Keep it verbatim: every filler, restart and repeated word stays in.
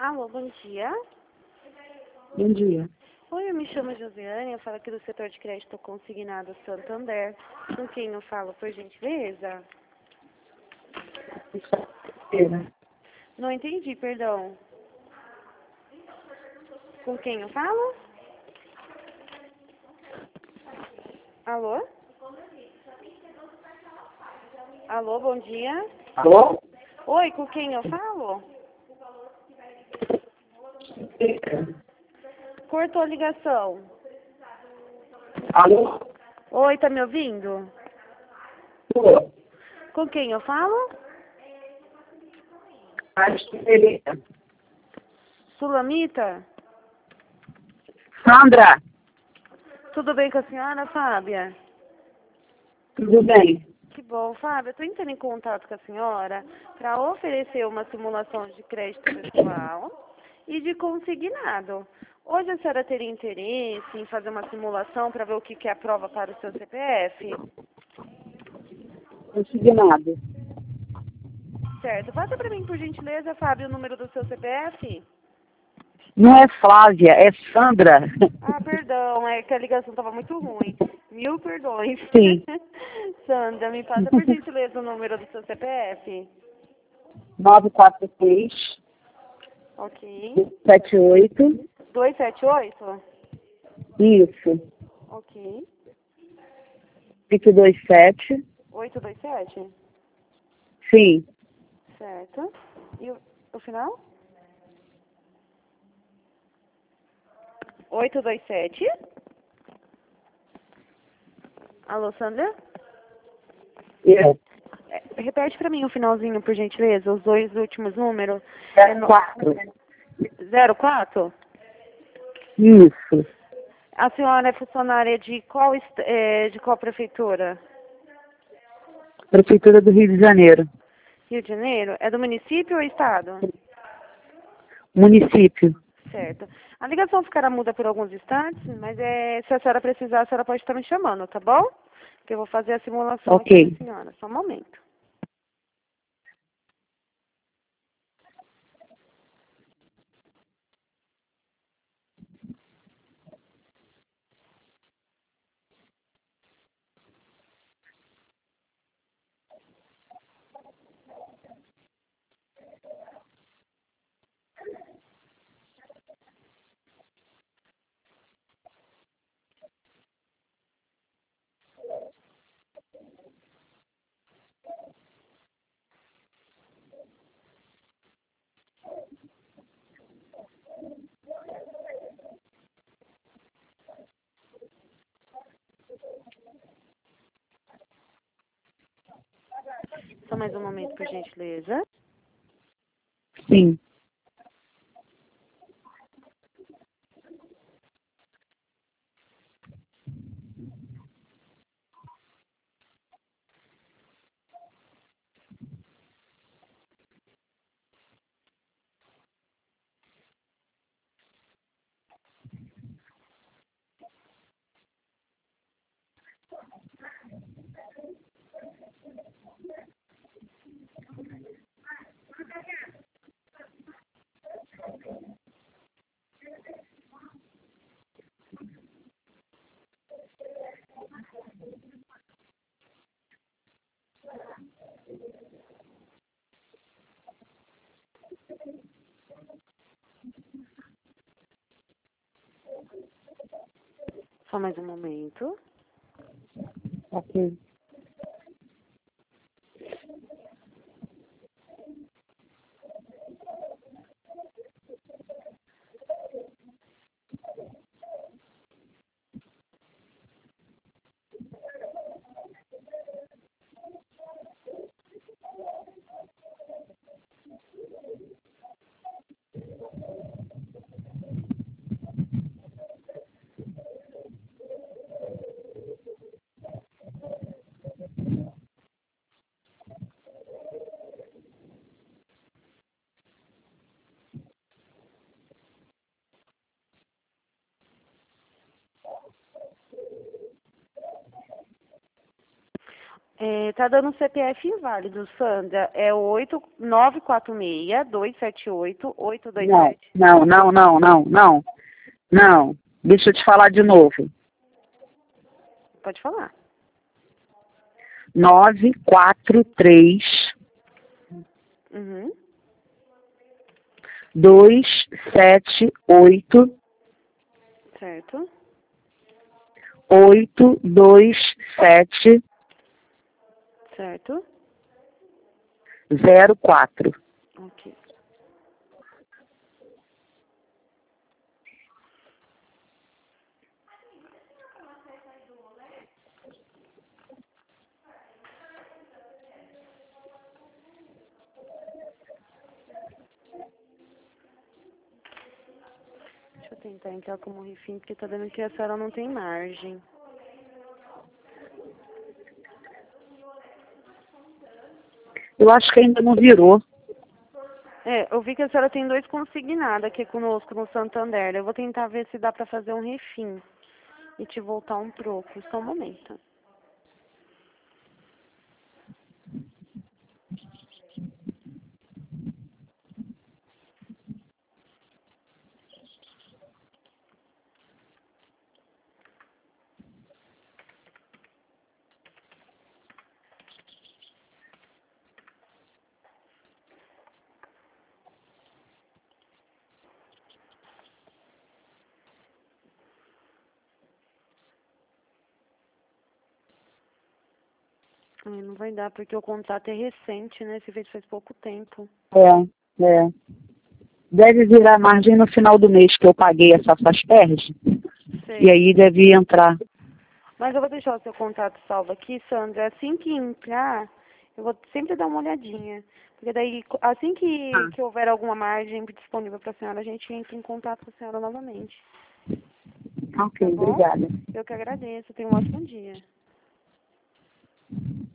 Alô, bom dia. Bom dia. Oi, eu me chamo Josiane, eu falo aqui do setor de crédito consignado Santander. Com quem eu falo, por gentileza? Sexta-feira. Não entendi, perdão. Com quem eu falo? Alô? Alô, bom dia. Alô? Oi, com quem eu falo? Cortou a ligação. Alô? Oi, tá me ouvindo? Alô? Com quem eu falo? Sexta-feira. Sulamita? Sandra, Tudo bem com a senhora, Fábia? tudo bem? Que bom, Fábio. Eu estou entrando em contato com a senhora para oferecer uma simulação de crédito pessoal e de consignado. Hoje a senhora teria interesse em fazer uma simulação para ver o que, que é a prova para o seu C P F? Consignado. Certo. Passa para mim, por gentileza, Fábio, o número do seu C P F? Não é Flávia, é Sandra. Ah, perdão, é que a ligação estava muito ruim. Mil perdões. Sim. Sandra, me passa, por gentileza, o número do seu C P F? nove quatro seis, Ok. sete oito. dois sete oito? Isso. Ok. oito dois sete. oito dois sete? Sim. Certo. E o, o final? oito dois sete. Alô, Sandra? É. É, repete pra mim o finalzinho, por gentileza, os dois últimos números. É É no... quatro. zero quatro? Isso. A senhora é funcionária de qual, est- é, de qual prefeitura? Prefeitura do Rio de Janeiro. Rio de Janeiro? É do município ou estado? Município. Certo. A ligação ficará muda por alguns instantes, mas é, se a senhora precisar, a senhora pode estar me chamando, tá bom? Que eu vou fazer a simulação aqui Ok. da senhora. Só um momento. Só mais um momento, por gentileza. Sim. Só mais um momento. Ok. É, tá dando C P F inválido, Sandra. É oito nove quatro seis, dois sete oito, oito dois Não, sete. não, não, não, não, não. Não. Deixa eu te falar de novo. Pode falar. Nove quatro três Uhum. dois sete oito Certo. oito dois sete Certo. zero quatro. Ok. Deixa eu tentar entrar como refém, porque tá dando que a senhora não tem margem. Eu acho que ainda não virou. É, eu vi que a senhora tem dois consignados aqui conosco no Santander. Eu vou tentar ver se dá pra fazer um refim e te voltar um troco. Só um momento. Ai, não vai dar, porque o contato é recente, né? Esse vídeo faz pouco tempo. É, é. Deve virar margem no final do mês que eu paguei essa FASPERD. Sei. E aí deve entrar. Mas eu vou deixar o seu contato salvo aqui, Sandra. Assim que entrar, eu vou sempre dar uma olhadinha. Porque daí, assim que, Ah, que houver alguma margem disponível para a senhora, a gente entra em contato com a senhora novamente. ok, Tá bom? obrigada. Eu que agradeço. Tenha um ótimo dia.